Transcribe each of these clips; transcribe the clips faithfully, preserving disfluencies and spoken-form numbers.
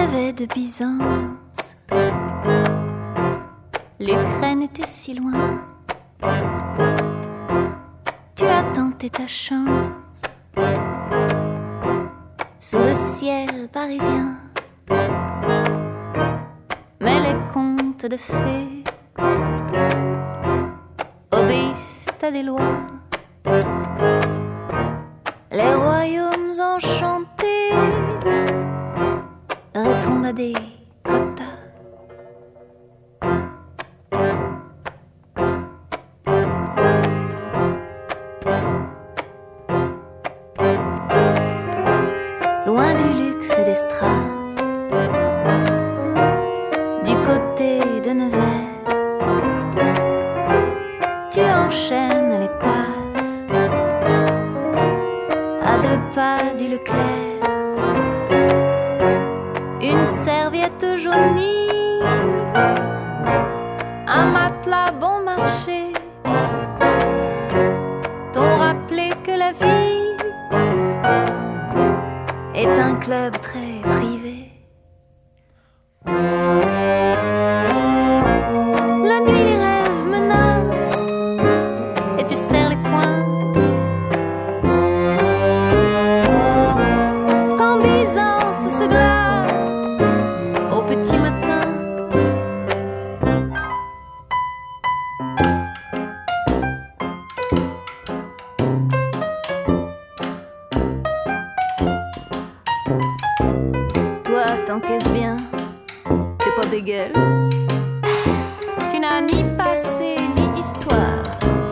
rêvais de Byzance. L'Ukraine était si loin. Tu as tenté ta chance sous le ciel parisien. Mais les contes de fées obéissent à des lois. Les royaumes enchantés répondent à des quotas. Loin du luxe et des strass, du côté de Nevers, tu enchaînes les passes à deux pas du Leclerc. Une serviette jaunie, un matelas bon marché t'ont rappelé que la vie est un club très privé. La nuit les rêves menacent et tu serres les poings. Quand Byzance se glace au petit matin. Toi t'encaisses bien, t'es pas bégueule. Tu n'as ni passé ni histoire.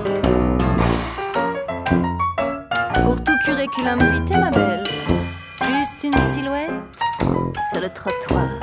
Pour tout curriculum vitae ma belle, juste une silhouette sur le trottoir.